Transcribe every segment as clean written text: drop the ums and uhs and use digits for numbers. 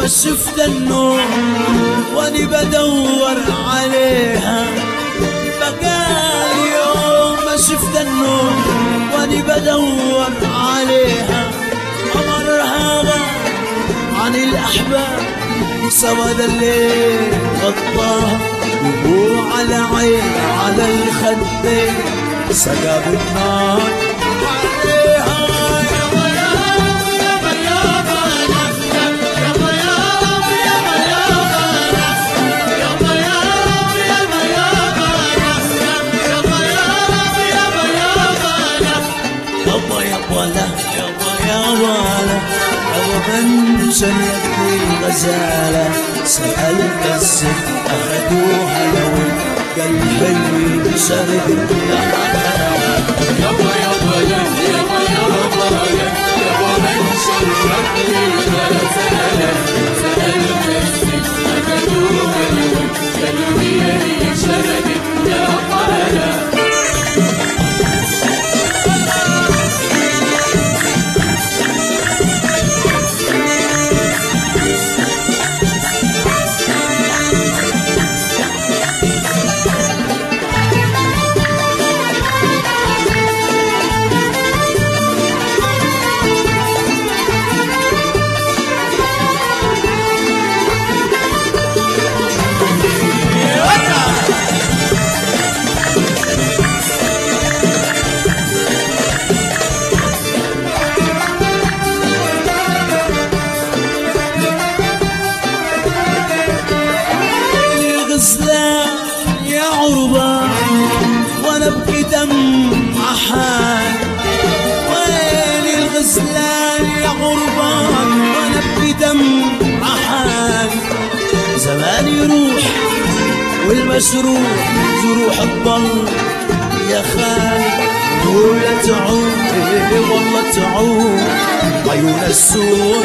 ما شفت النور واني بدور عليها، بقال يوم ما شفت النور واني بدور عليها، قمرها غاب عن الأحباب سواد الليل غطاها، دموع على عين على الخدين سقى بالنار عليها. من شنتني الغزالة سألت الست أخدوها لو قلبي شرد يابا يابا يابا يابا يابا من شنتني الغزالة سألت الست أخدوها لو قلبي شرد يا حالة. يا عربان وانا ابكي دمع حال، وين الغزلان يا عربان وانا ابكي دمع حال، زمان يروح والمشروح جروح الضل يا خال، ولا تعود والله تعود عيون السود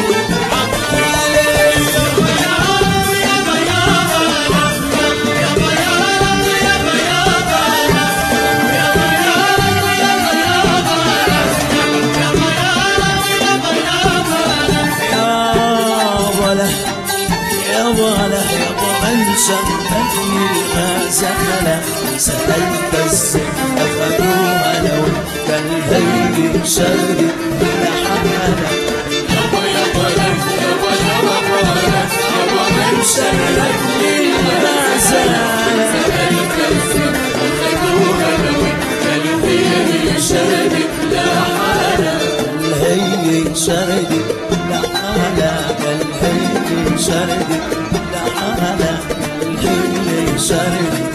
شمتني الغزالة سألت الست أخدوها لو كالهيل شرد لحالة. يابا يابا يابا يابا يابا من شمتني الغزالة سألت الست أخدوها لو كالهيل شرد لحالة. الهيل شرد لحالة الهيل شرد لحالة. Sorry.